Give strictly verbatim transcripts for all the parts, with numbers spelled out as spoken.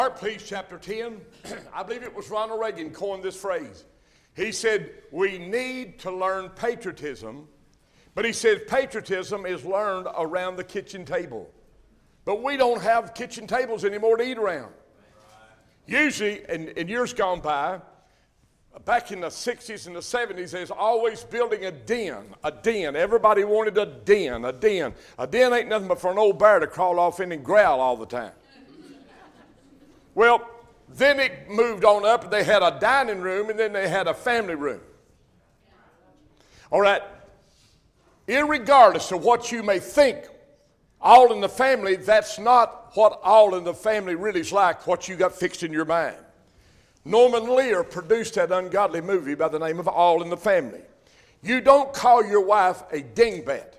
Mark, please, chapter ten. I believe it was Ronald Reagan coined this phrase. He said, we need to learn patriotism, but he said patriotism is learned around the kitchen table. But we don't have kitchen tables anymore to eat around. Usually, in, in years gone by, back in the sixties and the seventies, there's always building a den, a den. Everybody wanted a den, a den. A den ain't nothing but for an old bear to crawl off in and growl all the time. Well, then it moved on up. They had a dining room, and then they had a family room. All right. Irregardless of what you may think, all in the family, that's not what all in the family really is like, what you got fixed in your mind. Norman Lear produced that ungodly movie by the name of All in the Family. You don't call your wife a dingbat.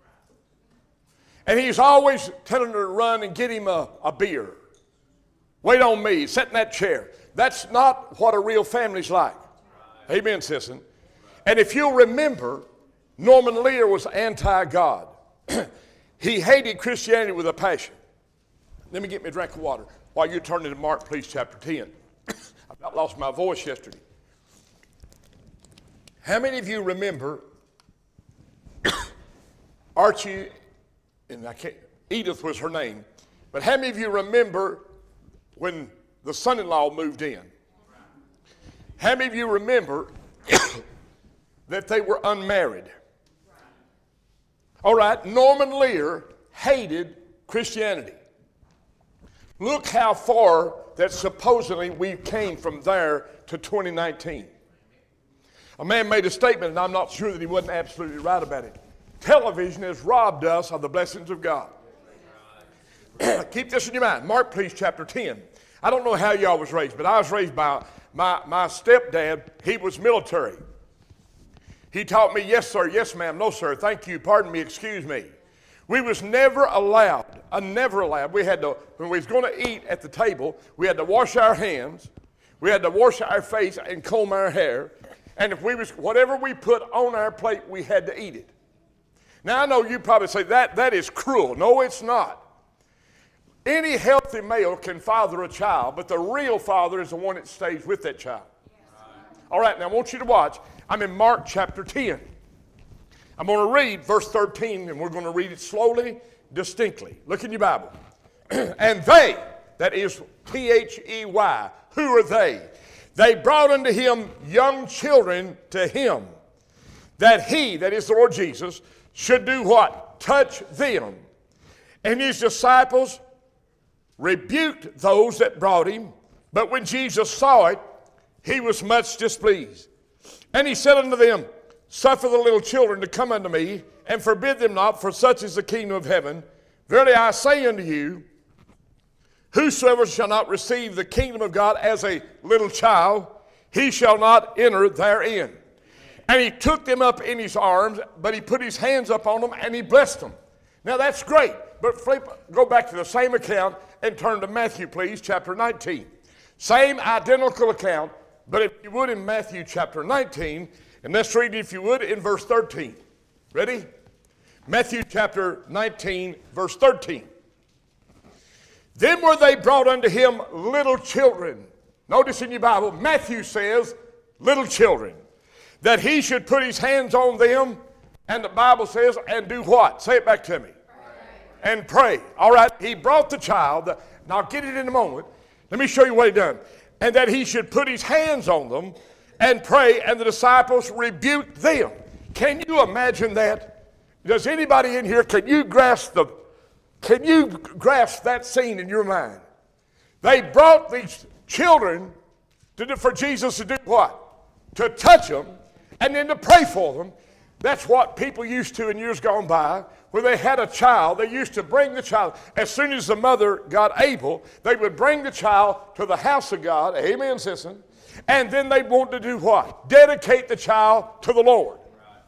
And he's always telling her to run and get him a, a beer. Wait on me, sit in that chair. That's not what a real family's like. Right. Amen, Sisson. And if you'll remember, Norman Lear was anti-God. He hated Christianity with a passion. Let me get me a drink of water while you're turning to Mark, please, chapter ten. I about lost my voice yesterday. How many of you remember Archie, and I can't, Edith was her name, but how many of you remember when the son-in-law moved in? How many of you remember that they were unmarried? All right, Norman Lear hated Christianity. Look how far that supposedly we came from there to twenty nineteen. A man made a statement, and I'm not sure that he wasn't absolutely right about it. Television has robbed us of the blessings of God. Keep this in your mind. Mark, please, chapter ten. I don't know how y'all was raised, but I was raised by my, my stepdad. He was military. He taught me, yes, sir, yes, ma'am, no, sir, thank you, pardon me, excuse me. We was never allowed, uh, never allowed. We had to, when we was going to eat at the table, we had to wash our hands, we had to wash our face and comb our hair, and if we was, whatever we put on our plate, we had to eat it. Now, I know you probably say, that, that is cruel. No, it's not. Any healthy male can father a child, but the real father is the one that stays with that child. All right, now I want you to watch. I'm in Mark chapter ten. I'm going to read verse thirteen, and we're going to read it slowly, distinctly. Look in your Bible. And they, that is T H E Y, who are they? They brought unto him young children to him, that he, that is the Lord Jesus, should do what? Touch them. And his disciples rebuked those that brought him, but when Jesus saw it, he was much displeased. And he said unto them, suffer the little children to come unto me, and forbid them not, for such is the kingdom of heaven. Verily I say unto you, whosoever shall not receive the kingdom of God as a little child, he shall not enter therein. And he took them up in his arms, but he put his hands up on them, and he blessed them. Now that's great, but flip, go back to the same account and turn to Matthew, please, chapter nineteen. Same identical account, but if you would in Matthew chapter nineteen, and let's read it, if you would, in verse thirteen. Ready? Matthew chapter nineteen, verse thirteen. Then were they brought unto him little children. Notice in your Bible, Matthew says, little children. That he should put his hands on them, and the Bible says, and do what? Say it back to me. Pray. And pray. All right, he brought the child. Now I'll get it in a moment. Let me show you what he done. And that he should put his hands on them and pray, and the disciples rebuked them. Can you imagine that? Does anybody in here, can you grasp the, can you grasp that scene in your mind? They brought these children to do, for Jesus to do what? To touch them, and then to pray for them. That's what people used to in years gone by. When they had a child, they used to bring the child. As soon as the mother got able, they would bring the child to the house of God. Amen, Sisson. And then they want to do what? Dedicate the child to the Lord.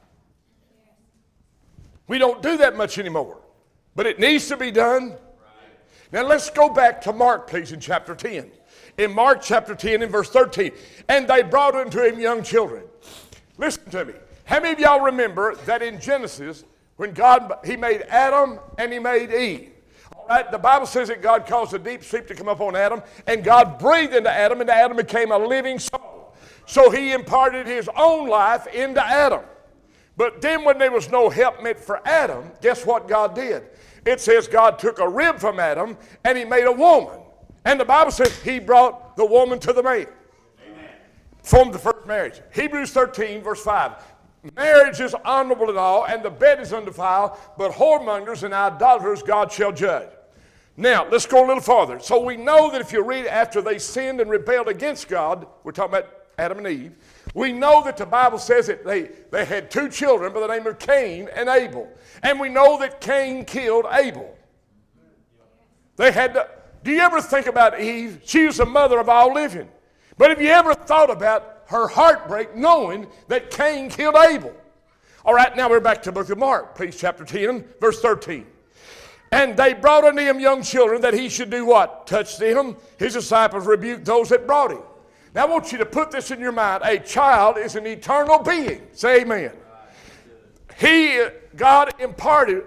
We don't do that much anymore. But it needs to be done. Now let's go back to Mark, please, in chapter ten. In Mark chapter ten, in verse thirteen. And they brought unto him young children. Listen to me. How many of y'all remember that in Genesis, when God, he made Adam and he made Eve? Right? The Bible says that God caused a deep sleep to come upon Adam, and God breathed into Adam, and Adam became a living soul. So he imparted his own life into Adam. But then when there was no helpmate for Adam, guess what God did? It says God took a rib from Adam, and he made a woman. And the Bible says he brought the woman to the man. Amen. Formed the first marriage. Hebrews thirteen, verse five. Marriage is honorable in all, and the bed is undefiled, but whoremongers and idolaters God shall judge. Now, let's go a little farther. So we know that if you read after they sinned and rebelled against God, we're talking about Adam and Eve, we know that the Bible says that they, they had two children by the name of Cain and Abel. And we know that Cain killed Abel. They had to, do you ever think about Eve? She was the mother of all living. But have you ever thought about her heartbreak knowing that Cain killed Abel? All right, now we're back to the book of Mark, please, chapter ten, verse thirteen. And they brought unto him young children that he should do what? Touch them. His disciples rebuked those that brought him. Now I want you to put this in your mind. A child is an eternal being. Say amen. He, God imparted.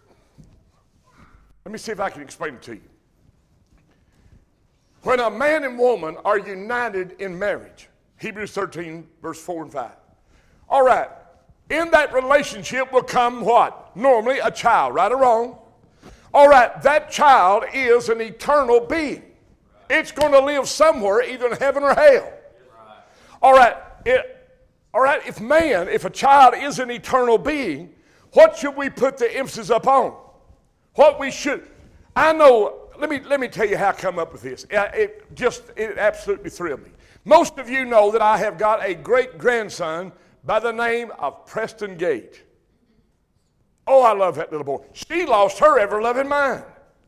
Let me see if I can explain it to you. When a man and woman are united in marriage, Hebrews thirteen, verse four and five. All right, in that relationship will come what? Normally a child, right or wrong? All right, that child is an eternal being. It's going to live somewhere, either in heaven or hell. All right, it, all right, if man, if a child is an eternal being, what should we put the emphasis upon? What we should, I know, let me, let me tell you how I come up with this. It just, it absolutely thrilled me. Most of you know that I have got a great-grandson by the name of Preston Gate. Oh, I love that little boy. She lost her ever-loving mind.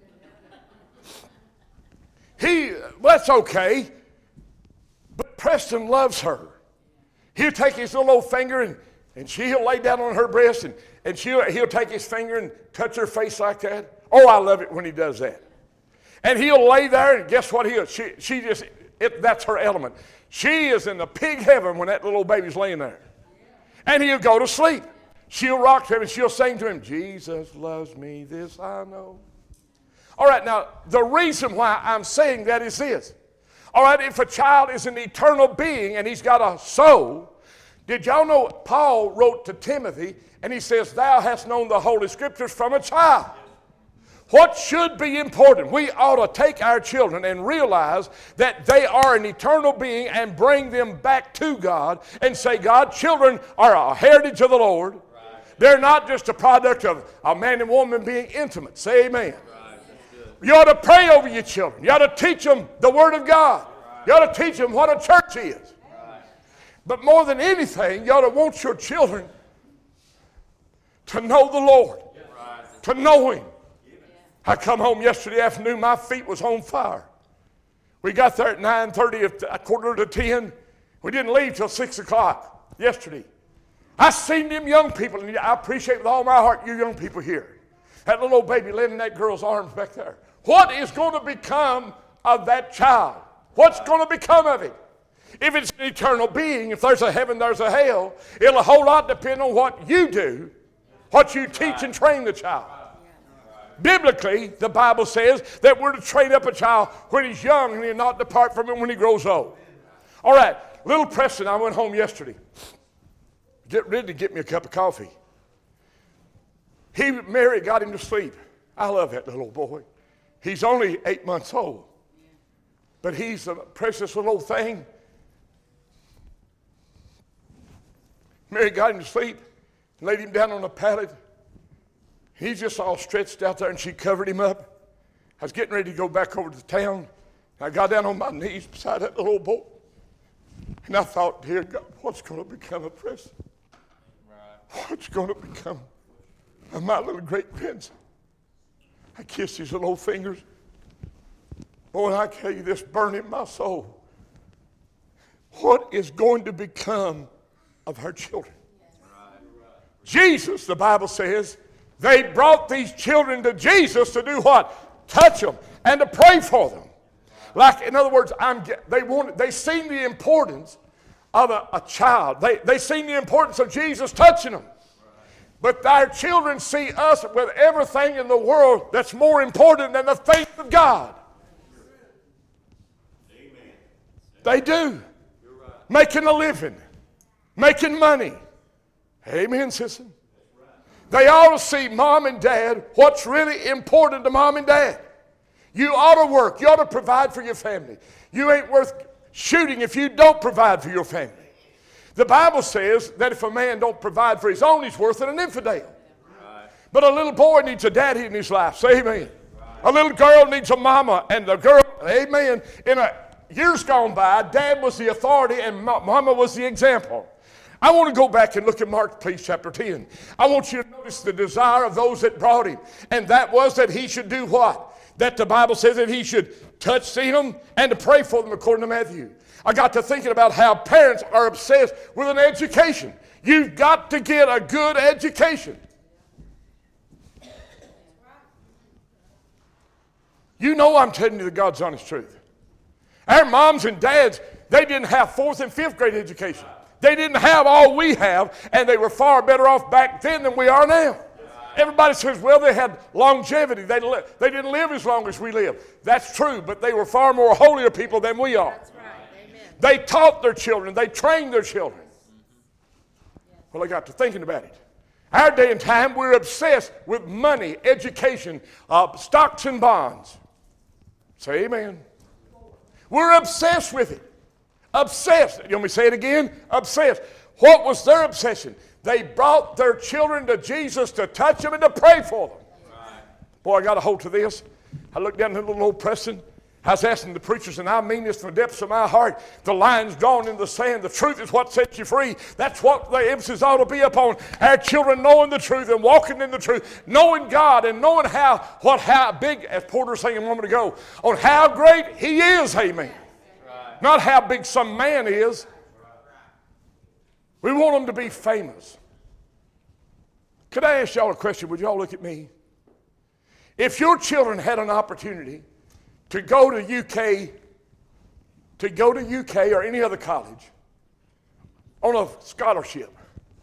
He, well, that's okay, but Preston loves her. He'll take his little old finger and, and she'll lay down on her breast and, and she'll, he'll take his finger and touch her face like that. Oh, I love it when he does that. And he'll lay there and guess what he'll, she, she just, it, that's her element. She is in the pig heaven when that little baby's laying there. And he'll go to sleep. She'll rock to him and she'll sing to him, Jesus loves me, this I know. All right, now, the reason why I'm saying that is this. All right, if a child is an eternal being and he's got a soul, did y'all know Paul wrote to Timothy and he says, thou hast known the Holy Scriptures from a child. What should be important? We ought to take our children and realize that they are an eternal being and bring them back to God and say, God, children are a heritage of the Lord. Right. They're not just a product of a man and woman being intimate. Say amen. Right. You ought to pray over your children. You ought to teach them the Word of God. Right. You ought to teach them what a church is. Right. But more than anything, you ought to want your children to know the Lord, right. to know Him. I come home yesterday afternoon, my feet was on fire. We got there at nine thirty, a quarter to ten. We didn't leave till six o'clock yesterday. I seen them young people, and I appreciate with all my heart you young people here. That little old baby laying in that girl's arms back there. What is going to become of that child? What's going to become of it? If it's an eternal being, if there's a heaven, there's a hell, it'll a whole lot depend on what you do, what you teach and train the child. Biblically, the Bible says that we're to train up a child when he's young and he'll not depart from him when he grows old. All right, little Preston, I went home yesterday. Get ready to get me a cup of coffee. He, Mary got him to sleep. I love that little boy. He's only eight months old. But he's a precious little thing. Mary got him to sleep, laid him down on a pallet. He's just all stretched out there, and she covered him up. I was getting ready to go back over to the town. I got down on my knees beside that little boy. And I thought, dear God, what's going to become of Preston? Right. What's going to become of my little great grandson? I kissed his little old fingers. Boy, I tell you, this burned in my soul. What is going to become of her children? Right. Jesus, the Bible says, they brought these children to Jesus to do what? Touch them and to pray for them. Like, in other words, I'm, they wanted, they seen the importance of a, a child. They, they seen the importance of Jesus touching them. But our children see us with everything in the world that's more important than the things of God. Amen. They do. You're right. Making a living. Making money. Amen, sister. They ought to see mom and dad what's really important to mom and dad. You ought to work. You ought to provide for your family. You ain't worth shooting if you don't provide for your family. The Bible says that if a man don't provide for his own, he's worse than an infidel. Right. But a little boy needs a daddy in his life. Say amen. Right. A little girl needs a mama, and the girl, amen. In a, years gone by, dad was the authority and mama was the example. I want to go back and look at Mark, please, chapter ten. I want you to notice the desire of those that brought him, and that was that he should do what? That the Bible says that he should touch, see them, and to pray for them, according to Matthew. I got to thinking about how parents are obsessed with an education. You've got to get a good education. You know I'm telling you the God's honest truth. Our moms and dads, they didn't have fourth and fifth grade education. They didn't have all we have, and they were far better off back then than we are now. Everybody says, well, they had longevity. They, li- they didn't live as long as we live. That's true, but they were far more holier people than we are. That's right. Amen. They taught their children. They trained their children. Well, I got to thinking about it. Our day and time, we're obsessed with money, education, uh, stocks and bonds. Say amen. We're obsessed with it. Obsessed. You want me to say it again? Obsessed. What was their obsession? They brought their children to Jesus to touch them and to pray for them. Right. Boy, I got a hold to this. I looked down at little old Preston. I was asking the preachers, and I mean this from the depths of my heart. The line's drawn in the sand. The truth is what sets you free. That's what the emphasis ought to be upon. Our children knowing the truth and walking in the truth, knowing God and knowing how, what, how big, as Porter was saying a moment ago, on how great He is, amen. Right. Not how big some man is. We want them to be famous. Could I ask y'all a question? Would y'all look at me? If your children had an opportunity to go to U K, to go to U K or any other college on a scholarship,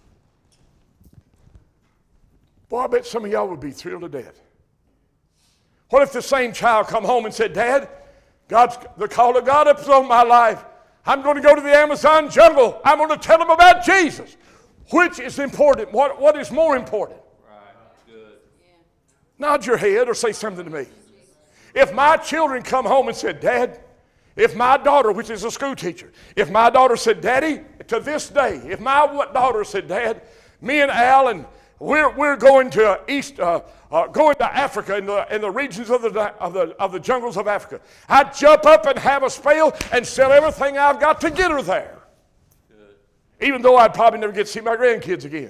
boy, I bet some of y'all would be thrilled to death. What if the same child come home and said, Dad, God's the call of God up on my life. I'm going to go to the Amazon jungle. I'm going to tell them about Jesus. Which is important? What, what is more important? Right. Good. Yeah. Nod your head or say something to me. If my children come home and said, Dad, if my daughter, which is a school teacher, if my daughter said, Daddy, to this day, if my daughter said, Dad, me and Al and we're we're going to east, uh, uh, going to Africa in the in the regions of the of the of the jungles of Africa, I'd jump up and have a spell and sell everything I've got to get her there. Good. Even though I'd probably never get to see my grandkids again.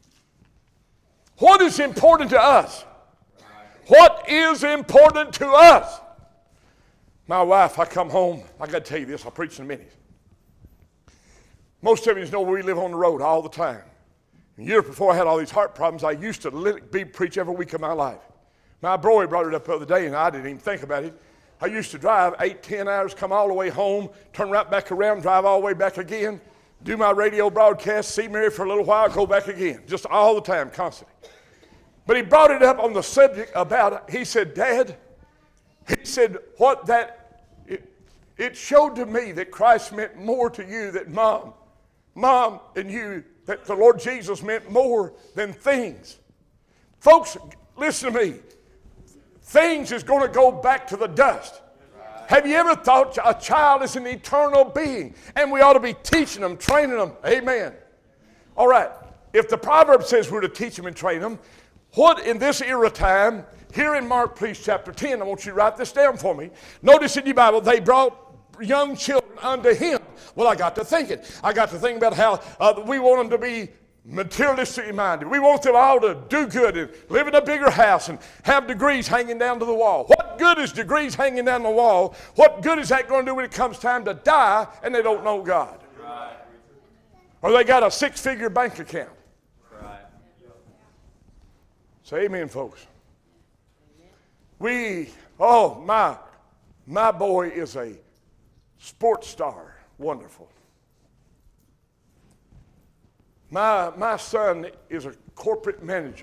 What is important to us? What is important to us? My wife, I come home, I got to tell you this, I'll preach in a minute. Most of you know we live on the road all the time. Years before I had all these heart problems, I used to lit- be preach every week of my life. My boy brought it up the other day, and I didn't even think about it. I used to drive eight, ten hours, come all the way home, turn right back around, drive all the way back again, do my radio broadcast, see Mary for a little while, go back again, just all the time, constantly. But he brought it up on the subject about it. He said, Dad, he said, what that, it, it showed to me that Christ meant more to you than Mom. Mom and you, that the Lord Jesus meant more than things. Folks, listen to me. Things is going to go back to the dust. Right. Have you ever thought a child is an eternal being? And we ought to be teaching them, training them. Amen. All right. If the proverb says we're to teach them and train them, what in this era time, here in Mark, please, chapter ten, I want you to write this down for me. Notice in your Bible, they brought young children unto him. Well, I got to thinking. I got to think about how uh, we want them to be materialistically minded. We want them all to do good and live in a bigger house and have degrees hanging down to the wall. What good is degrees hanging down the wall? What good is that going to do when it comes time to die and they don't know God? Right. Or they got a six-figure bank account. Right. Say amen, folks. We, oh, my, my boy is a sports star. Wonderful. My, my son is a corporate manager.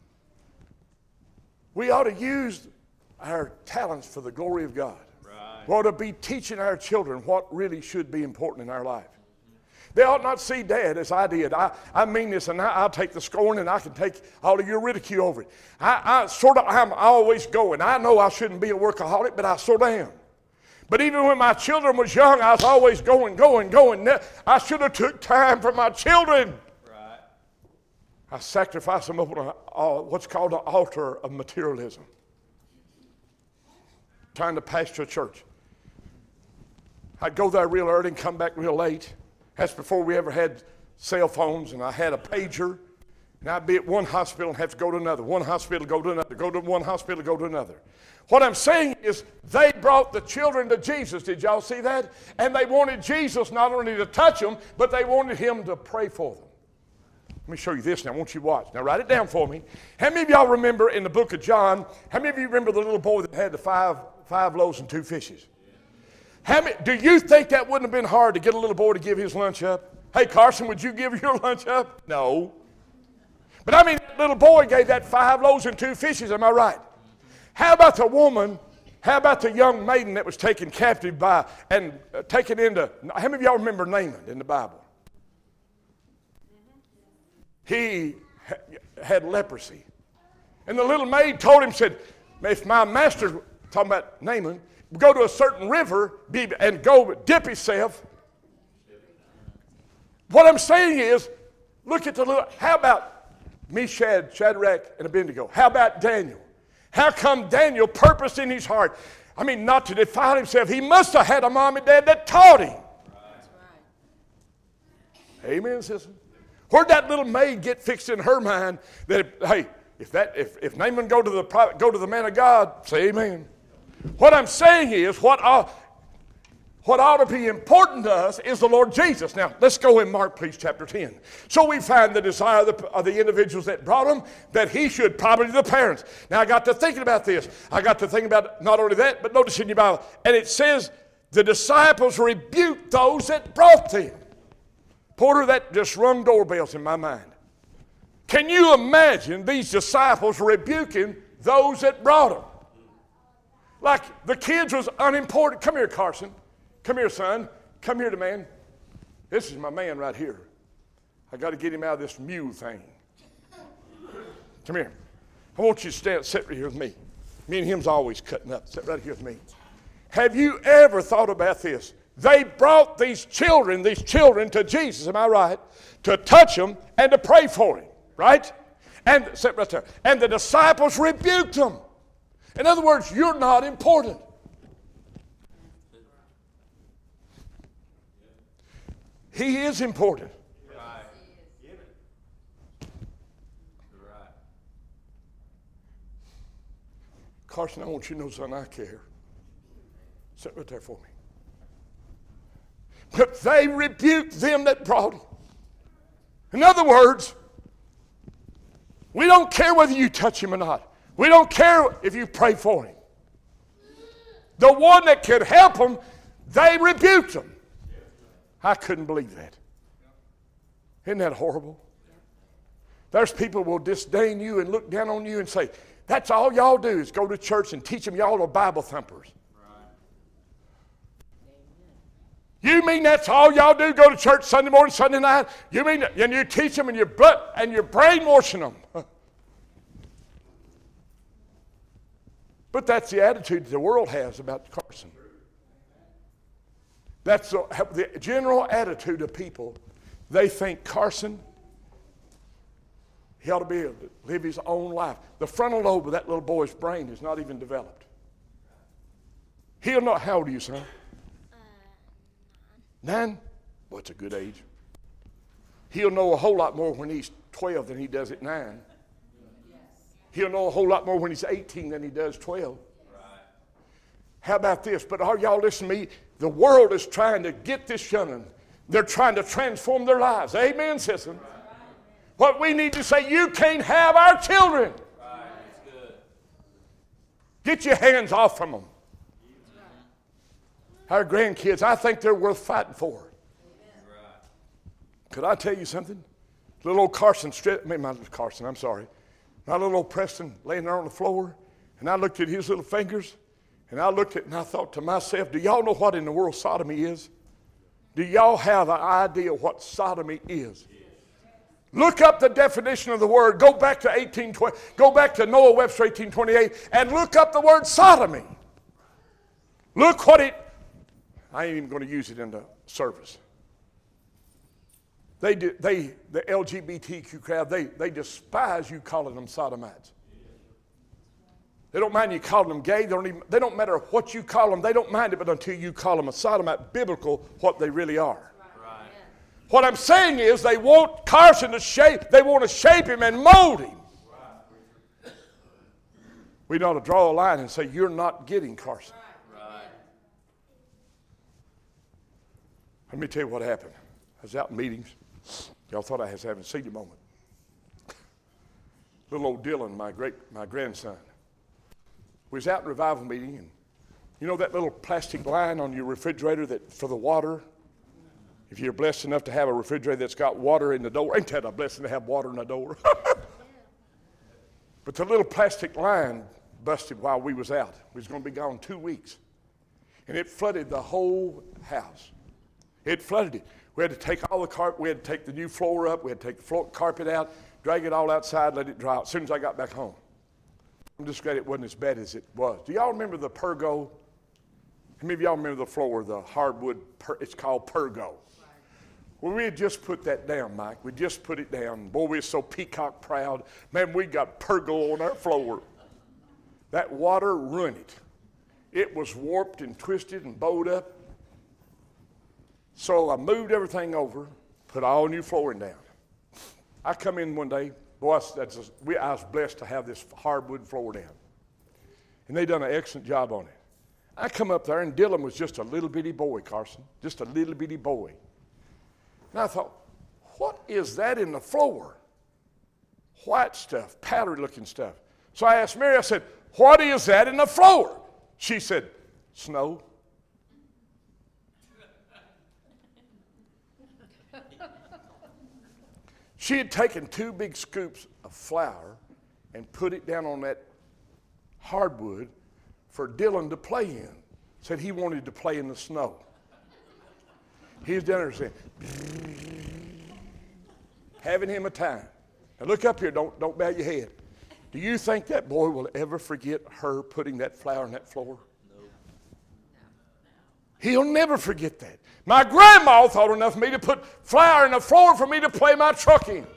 We ought to use our talents for the glory of God. Right. We ought to be teaching our children what really should be important in our life. They ought not see Dad as I did. I, I mean this, and I, I'll take the scorn, and I can take all of your ridicule over it. I, I sort of, I'm always going. I know I shouldn't be a workaholic, but I sort of am. But even when my children was young, I was always going, going, going. I should have took time for my children. Right. I sacrificed them up on a, uh, what's called an altar of materialism. Trying to pastor a church. I'd go there real early and come back real late. That's before we ever had cell phones, and I had a pager. And I'd be at one hospital and have to go to another. One hospital, go to another. Go to one hospital, go to another. What I'm saying is they brought the children to Jesus. Did y'all see that? And they wanted Jesus not only to touch them, but they wanted him to pray for them. Let me show you this now. I want you to watch. Now write it down for me. How many of y'all remember in the book of John, how many of you remember the little boy that had the five, five loaves and two fishes? How many, do you think that wouldn't have been hard to get a little boy to give his lunch up? Hey, Carson, would you give your lunch up? No. But I mean, that little boy gave that five loaves and two fishes, am I right? How about the woman, how about the young maiden that was taken captive by and uh, taken into, how many of y'all remember Naaman in the Bible? He ha- had leprosy. And the little maid told him, said, if my master, talking about Naaman, go to a certain river be, and go dip himself. What I'm saying is, look at the little, how about Meshach, Shadrach, and Abednego? How about Daniel? How come Daniel purposed in his heart, I mean, not to defile himself? He must have had a mom and dad that taught him. That's right. Amen, sister. Where'd that little maid get fixed in her mind that, hey, if that if, if Naaman go to the go to the man of God, say amen. What I'm saying is, what ought, what ought to be important to us is the Lord Jesus. Now, let's go in Mark, please, chapter ten. So we find the desire of the, of the individuals that brought him, that he should, probably the parents. Now, I got to thinking about this. I got to thinking about not only that, but notice in your Bible, and it says, the disciples rebuked those that brought them. Porter, that just rung doorbells in my mind. Can you imagine these disciples rebuking those that brought them? Like the kids was unimportant. Come here, Carson. Come here, son. Come here, the man. This is my man right here. I got to get him out of this mule thing. Come here. I want you to stand, sit right here with me. Me and him's always cutting up. Sit right here with me. Have you ever thought about this? They brought these children, these children to Jesus, am I right? To touch them and to pray for him, right? And sit right there. And the disciples rebuked them. In other words, you're not important. He is important. Right. Right. Carson, I want you to know, son, I care. Sit right there for me. But they rebuked them that brought him. In other words, we don't care whether you touch him or not. We don't care if you pray for him. The one that could help him, they rebuked him. I couldn't believe that. Isn't that horrible? There's people who will disdain you and look down on you and say, that's all y'all do is go to church and teach them y'all are Bible thumpers. You mean that's all y'all do? Go to church Sunday morning, Sunday night? You mean, and you teach them and you're, and you're brainwashing them. But that's the attitude the world has about Carson. That's the, the general attitude of people. They think Carson, he ought to be able to live his own life. The frontal lobe of that little boy's brain is not even developed. He'll know, how old are you, son? Nine? Well, it's a good age. He'll know a whole lot more when he's twelve than he does at nine. He'll know a whole lot more when he's eighteen than he does twelve. Right. How about this? But are y'all listening to me? The world is trying to get this young'un. They're trying to transform their lives. Amen, sister. Right. What we need to say, you can't have our children. Right. That's good. Get your hands off from them. Our grandkids, I think they're worth fighting for. Right. Could I tell you something? Little old Carson, I mean, my little Carson, I'm sorry. My little old Preston laying there on the floor, and I looked at his little fingers, and I looked at it and I thought to myself, do y'all know what in the world sodomy is? Do y'all have an idea what sodomy is? Look up the definition of the word. Go back to eighteen twenty. Go back to Noah Webster eighteen twenty-eight and look up the word sodomy. Look what it. I ain't even going to use it in the service. They do, they the L G B T Q crowd. They they despise you calling them sodomites. They don't mind you calling them gay. They don't even, they don't matter what you call them. They don't mind it, but until you call them a sodomite, biblical, what they really are. Right. What I'm saying is they want Carson to shape. They want to shape him and mold him. Right. We ought to draw a line and say, you're not getting Carson. Right. Let me tell you what happened. I was out in meetings. Y'all thought I was having a senior moment. Little old Dylan, my great, my grandson. We was out in revival meeting, and you know that little plastic line on your refrigerator that for the water? If you're blessed enough to have a refrigerator that's got water in the door, ain't that a blessing to have water in the door? But the little plastic line busted while we was out. We was going to be gone two weeks. And it flooded the whole house. It flooded it. We had to take all the carpet, we had to take the new floor up, we had to take the floor, carpet out, drag it all outside, let it dry out as soon as I got back home. I'm just glad it wasn't as bad as it was. Do y'all remember the Pergo? How many of y'all remember the floor, the hardwood, per, it's called Pergo? Well, we had just put that down, Mike. We just put it down. Boy, we were so peacock proud. Man, we got Pergo on our floor. That water ruined it. It was warped and twisted and bowed up. So I moved everything over, put all new flooring down. I come in one day. Boy, that's a, we, I was blessed to have this hardwood floor down. And they done an excellent job on it. I come up there, and Dylan was just a little bitty boy, Carson, just a little bitty boy. And I thought, what is that in the floor? White stuff, powdery looking stuff. So I asked Mary, I said, what is that in the floor? She said, snow. She had taken two big scoops of flour and put it down on that hardwood for Dylan to play in. Said he wanted to play in the snow. He was down there saying, having him a time. Now look up here, don't, don't bow your head. Do you think that boy will ever forget her putting that flour on that floor? No. He'll never forget that. My grandma thought enough of me to put flour in the floor for me to play my truck in.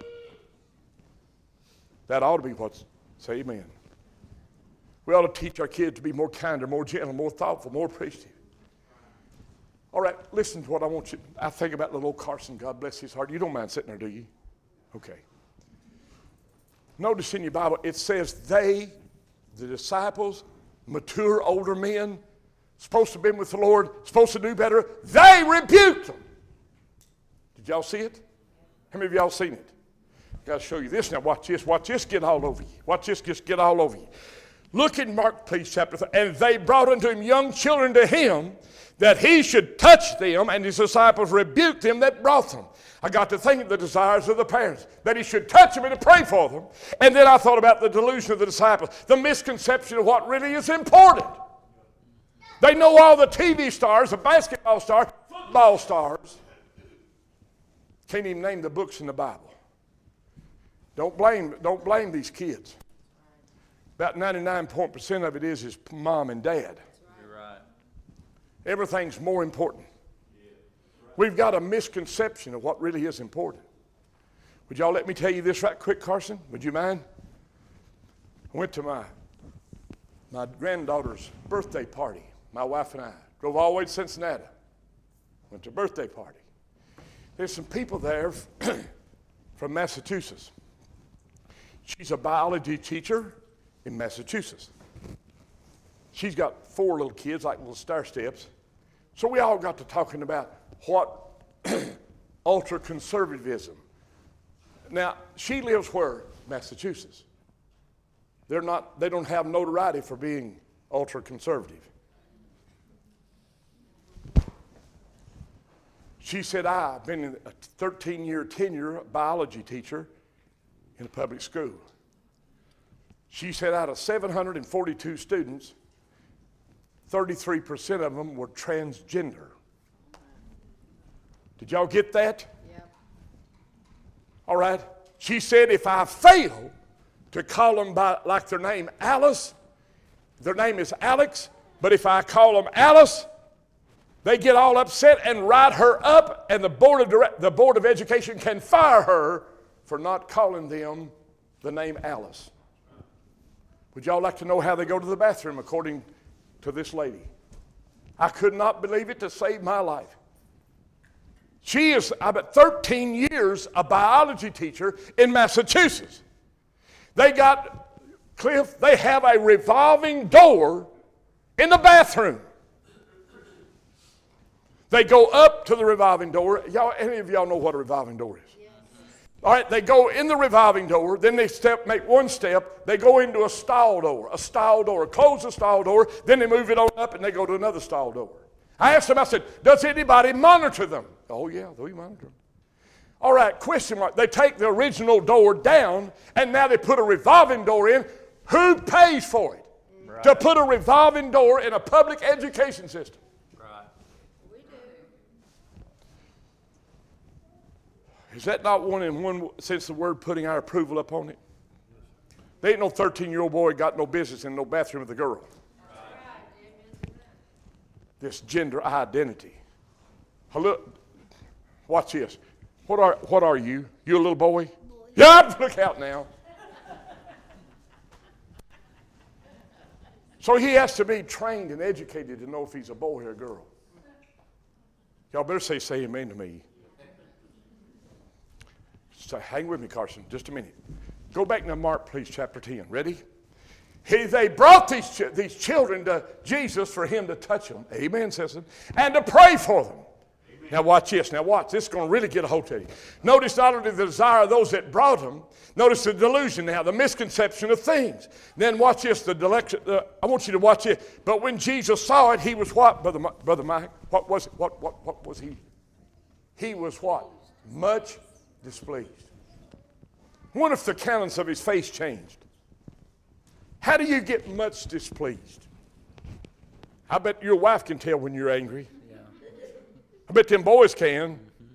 That ought to be what's, say amen. We ought to teach our kids to be more kinder, more gentle, more thoughtful, more appreciative. All right, listen to what I want you, I think about little old Carson, God bless his heart. You don't mind sitting there, do you? Okay. Notice in your Bible, it says they, the disciples, mature older men, supposed to have been with the Lord, supposed to do better, they rebuked them. Did y'all see it? How many of y'all seen it? I've got to show you this now. Watch this. Watch this get all over you. Watch this just get all over you. Look in Mark, please, chapter three. And they brought unto him young children to him, that he should touch them, and his disciples rebuked them that brought them. I got to think of the desires of the parents, that he should touch them and to pray for them. And then I thought about the delusion of the disciples, the misconception of what really is important. They know all the T V stars, the basketball stars, football stars. Can't even name the books in the Bible. Don't blame, don't blame these kids. About ninety-nine percent of it is his mom and dad. You're right. Everything's more important. We've got a misconception of what really is important. Would y'all let me tell you this right quick, Carson? Would you mind? I went to my, my granddaughter's birthday party. My wife and I drove all the way to Cincinnati. Went to a birthday party. There's some people there from Massachusetts. She's a biology teacher in Massachusetts. She's got four little kids, like little star steps. So we all got to talking about what ultra-conservatism. Now, she lives where? Massachusetts. They're not, they don't have notoriety for being ultra-conservative. She said, I've been a thirteen-year tenure biology teacher in a public school. She said out of seven hundred forty-two students, thirty-three percent of them were transgender. Did y'all get that? Yep. All right. She said if I fail to call them by like their name Alice, their name is Alex, but if I call them Alice, they get all upset and write her up, and the board of direct, the board of education can fire her for not calling them the name Alice. Would y'all like to know how they go to the bathroom according to this lady? I could not believe it to save my life. She is about thirteen years a biology teacher in Massachusetts. They got, Cliff, they have a revolving door in the bathroom. They go up to the revolving door. Y'all, any of y'all know what a revolving door is? Yes. All right, they go in the revolving door, then they step, make one step, they go into a stall door, a stall door, close the stall door, then they move it on up and they go to another stall door. I asked them, I said, does anybody monitor them? Oh yeah, we monitor them. All right, question mark. They take the original door down and now they put a revolving door in. Who pays for it? Right. To put a revolving door in a public education system? Is that not one in one sense of the word putting our approval upon it? There ain't no thirteen-year-old boy got no business in no bathroom with a girl. Right. This gender identity. Look, watch this. What are what are you? You a little boy? boy. Yeah, look out now. So he has to be trained and educated to know if he's a boy or a girl. Y'all better say, say amen to me. So hang with me, Carson, just a minute. Go back to Mark, please, chapter ten. Ready? He, they brought these, ch- these children to Jesus for him to touch them. Amen, Sisson. And to pray for them. Amen. Now watch this. Now watch. This is going to really get a hold of you. Notice not only the desire of those that brought them, notice the delusion now, the misconception of things. Then watch this. The delection, uh, I want you to watch it. But when Jesus saw it, he was what, Brother, Brother Mike? What was it? What, what, what was he? He was what? Much displeased. What if the countenance of his face changed? How do you get much displeased? I bet your wife can tell when you're angry. Yeah. I bet them boys can.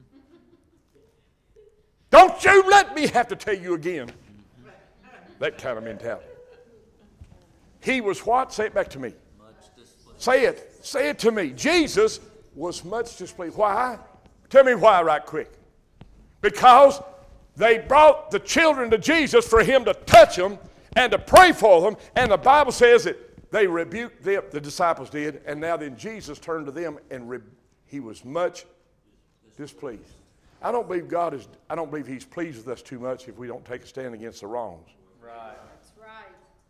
Don't you let me have to tell you again. That kind of mentality. He was what? Say it back to me. Say it. Say it to me. Jesus was much displeased. Why? Tell me why right quick. Because they brought the children to Jesus for him to touch them and to pray for them. And the Bible says that they rebuked them, the disciples did, and now then Jesus turned to them and re- he was much displeased. I don't believe God is, I don't believe he's pleased with us too much if we don't take a stand against the wrongs. Right. That's right.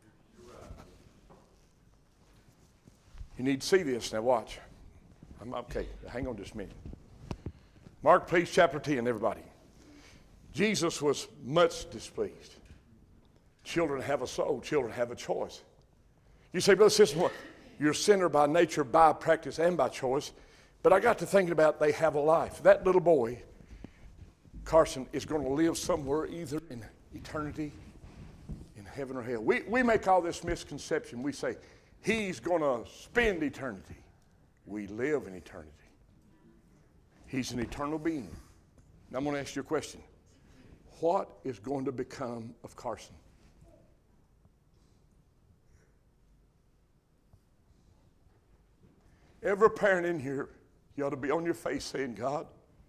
You need to see this. Now watch. I'm okay. Hang on just a minute. Mark, please, chapter ten, everybody. Jesus was much displeased. Children have a soul. Children have a choice. You say, brother, sister, what? You're a sinner by nature, by practice, and by choice. But I got to thinking about they have a life. That little boy, Carson, is going to live somewhere either in eternity, in heaven or hell. We, we make all this misconception. We say, he's going to spend eternity. We live in eternity. He's an eternal being. Now I'm going to ask you a question. What is going to become of Carson? Every parent in here, you ought to be on your face saying, God,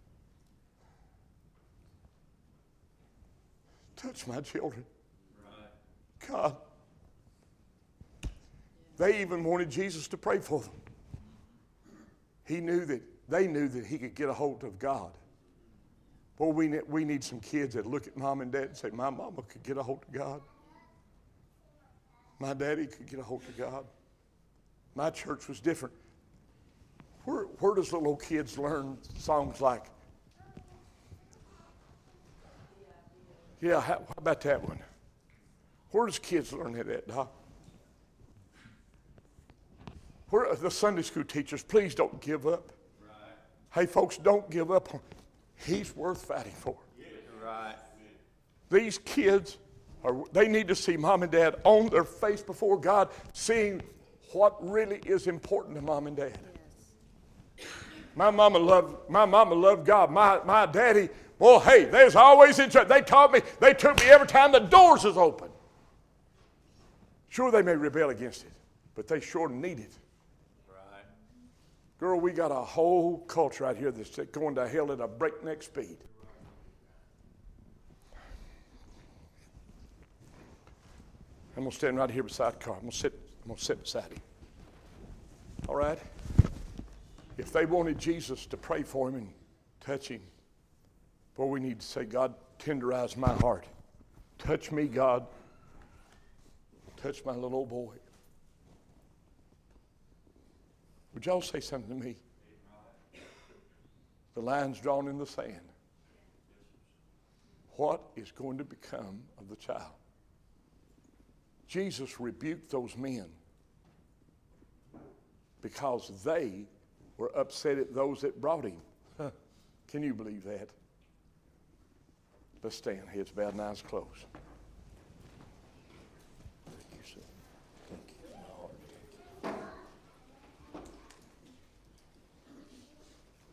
touch my children. Right. God. They even wanted Jesus to pray for them. He knew that, they knew that he could get a hold of God. Well, we need, we need some kids that look at mom and dad and say, my mama could get a hold of God. My daddy could get a hold of God. My church was different. Where, where does little old kids learn songs like, yeah, how, how about that one? Where does kids learn that at, Doc? Where are the Sunday school teachers? Please don't give up. Right. Hey, folks, don't give up on him. He's worth fighting for. Right. These kids, are, they need to see mom and dad on their face before God, seeing what really is important to mom and dad. Yes. My mama loved, my mama loved God. My, my daddy, well, hey, there's always in church. They taught me, they took me every time the doors was open. Sure, they may rebel against it, but they sure need it. Right. Girl, we got a whole culture out here that's going to hell at a breakneck speed. I'm going to stand right here beside the car. I'm going to sit, I'm going to sit beside him. All right? If they wanted Jesus to pray for him and touch him, boy, we need to say, God, tenderize my heart. Touch me, God. Touch my little old boy. Would y'all say something to me? The line's drawn in the sand. What is going to become of the child? Jesus rebuked those men because they were upset at those that brought him. Huh. Can you believe that? Let's stand, heads bowed and eyes closed.